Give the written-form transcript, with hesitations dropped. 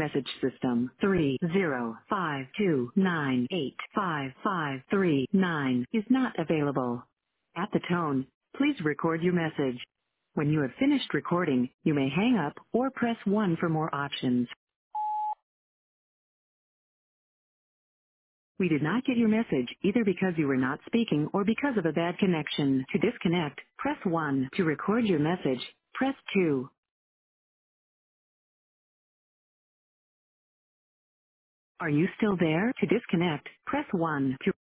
message system. 30529855539 is not available. At the tone, please record your message. When you have finished recording, you may hang up or press 1 for more options. We did not get your message either because you were not speaking or because of a bad connection. To disconnect, press 1. To record your message, press 2. Are you still there? To disconnect, press 1. To